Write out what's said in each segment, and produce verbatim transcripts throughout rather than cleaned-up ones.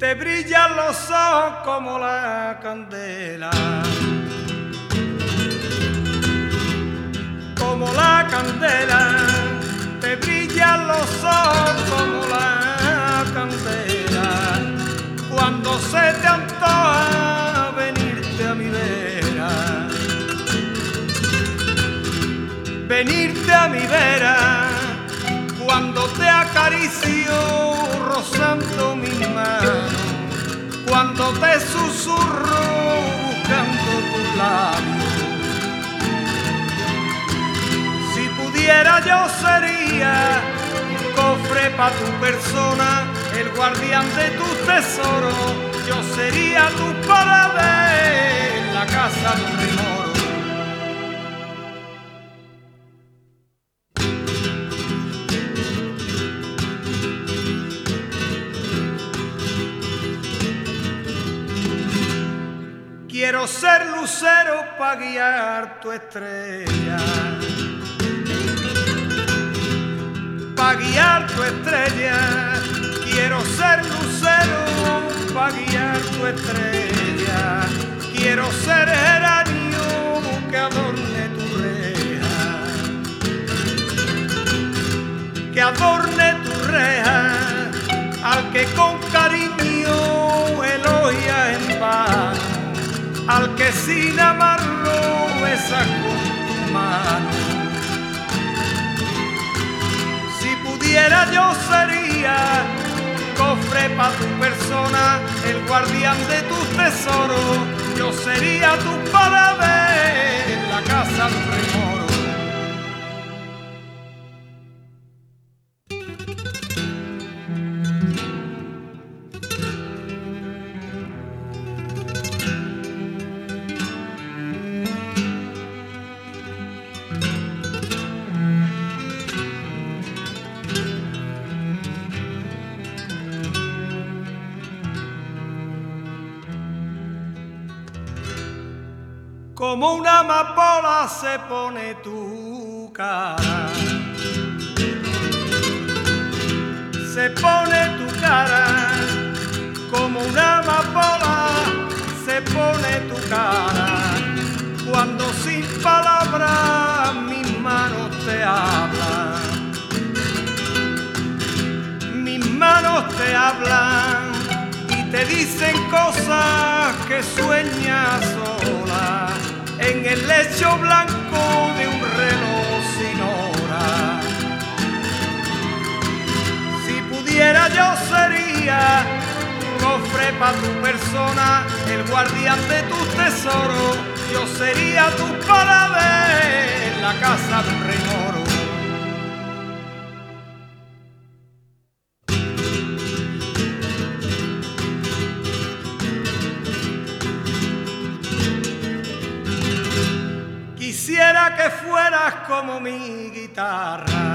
te brillan los ojos como la candela, como la candela, te brillan los ojos como la candela, cuando se te antoja venirte a mi vera, venirte a mi vera, cuando te acaricio rozando mi mano, cuando te susurro buscando tus labios. Si pudiera yo sería un cofre pa' tu persona, el guardián de tus tesoros, yo sería tu paladar en la casa de un remoro. Quiero ser lucero pa' guiar tu estrella, pa' guiar tu estrella. Quiero ser lucero pa' guiar tu estrella. Quiero ser geranio que adorne tu reja, que adorne tu reja, al que con cariño elogia en vano, al que sin amarlo besas con tu mano. Si pudiera yo sería un cofre pa' tu persona, el guardián de tus tesoros, yo sería tu paladar en la casa de un remoro. Como una amapola se pone tu cara, se pone tu cara, como una amapola se pone tu cara, cuando sin palabras mis manos te hablan, mis manos te hablan y te dicen cosas que sueñas sola en el lecho blanco de un reloj sin hora. Si pudiera yo sería un cofre pa' tu persona, el guardián de tus tesoros, yo sería tu paladar en la casa de un remoro. Quisiera que fueras como mi guitarra,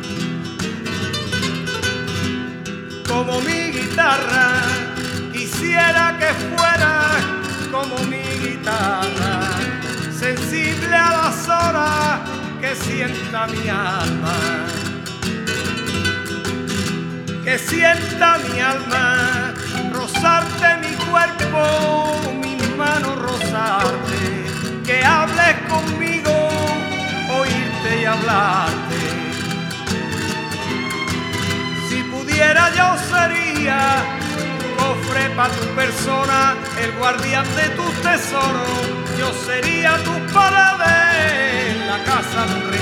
como mi guitarra. Quisiera que fueras como mi guitarra, sensible a las horas que sienta mi alma, que sienta mi alma, rozarte mi cuerpo, mis manos rozarte, que hables conmigo, oírte y hablarte. Si pudiera yo sería un cofre pa' tu persona, el guardián de tus tesoros, yo sería tu paladar en la casa de un rey.